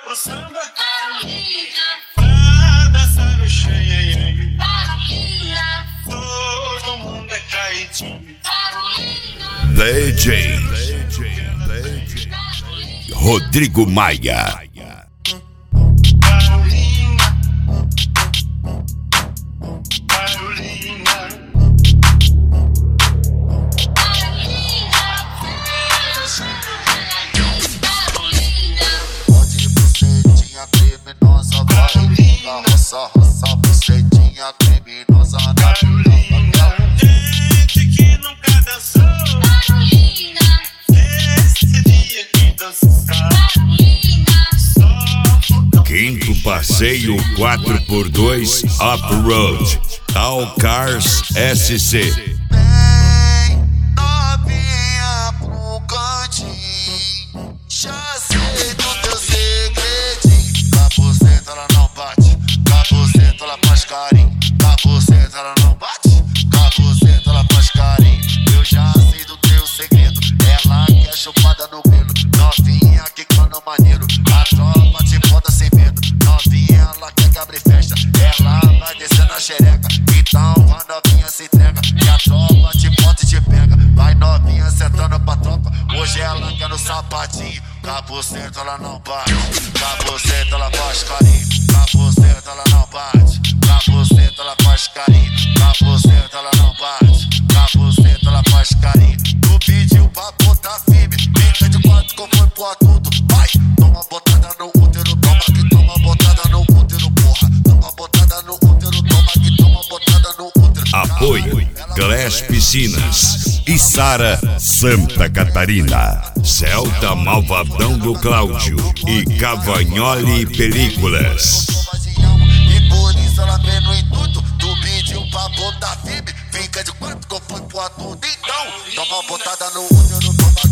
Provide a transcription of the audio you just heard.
pro samba. Pra dançar no cheio. Todo mundo é caidinho. DJ Rodrigo Maia. Roça, roça, bucetinha criminosa na Carolina. Gente que nunca dançou. Carolina. Esse dia que dançou. Carolina. Quinto passeio 4x2 Off-Road All Cars SC. Vem novinha pro cantinho, já sei do teu segredinho. Capuzeta ela não bate, capuzeta ela faz carinho. Capuzeta ela não bate, capuzeta ela faz carinho. Eu já sei do teu segredo, ela quer chupada no pelo. Novinha que cana maneiro, a tropa te bota sem medo. Novinha ela quer que abre festa, ela vai descer na xereca. Então vai novinha se entrega, e a tropa te bota e te pega. Vai novinha sentando pra tropa, hoje ela quer no sapatinho. Capuzeta ela não bate, capuzeta ela faz carinho. Capuzeta ela não bate, capuzeta ela faz carinho. Capuzeta ela não bate, capuzeta ela faz carinho. Tu pediu pra botar firme, fica de quatro que eu fui pro tudo. Vai, toma botada no útero, toma que toma botada no útero, porra. Toma botada no útero, toma que toma botada no útero. Apoio Glass Piscinas e Sara Santa Catarina, Celta Malvadão do Cláudio e Cavagnoli Películas. E por isso ela vem no intuito. Tu pediu pra botar firme, fica de quatro que eu fui pro tudo. Então, toma botada no útero, toma